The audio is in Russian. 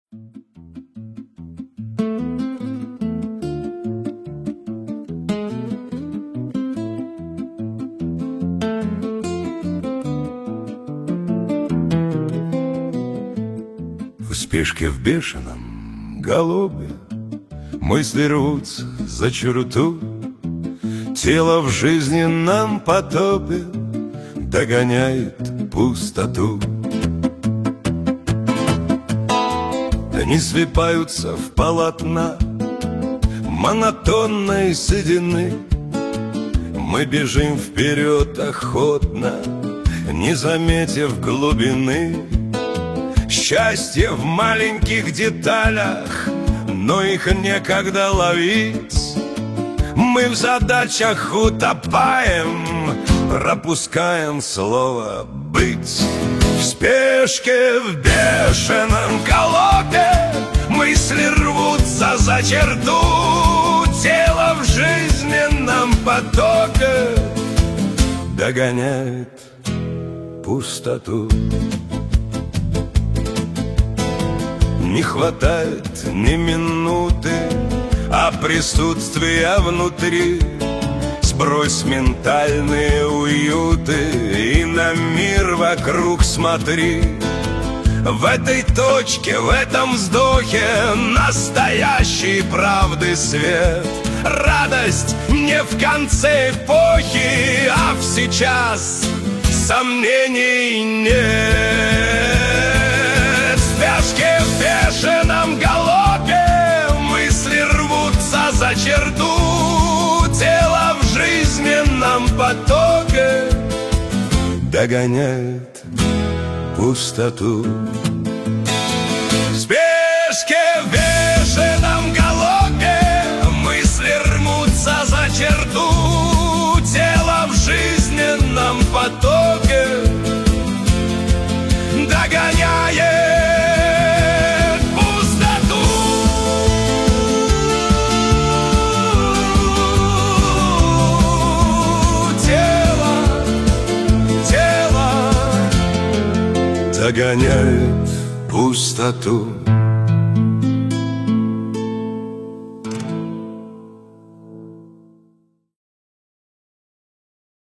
В спешке в бешеном галопе мысли рвутся за черту, тело в жизненном потопе догоняет пустоту. Дни слипаются в полотна монотонной седины. Мы бежим вперед охотно, не заметив глубины. Счастье в маленьких деталях, но их некогда ловить. Мы в задачах утопаем, пропускаем слово «быть». В спешке, в бешеном галопе мысли рвутся за черту, тело в жизненном потоке догоняет пустоту. Не хватает ни минуты, а присутствия внутри. Сбрось ментальные уюты и на мир вокруг смотри. В этой точке, в этом вздохе настоящей правды свет. Радость не в конце эпохи, а в сейчас. Сомнений нет. В спешке, в бешеном галопе мысли рвутся за черту, тело в жизненном потоке догоняет пустоту. В спешке, в бешеном галопе мысли рвутся за черту, тело в жизненном потоке догоняет пустоту. Тело догоняет пустоту.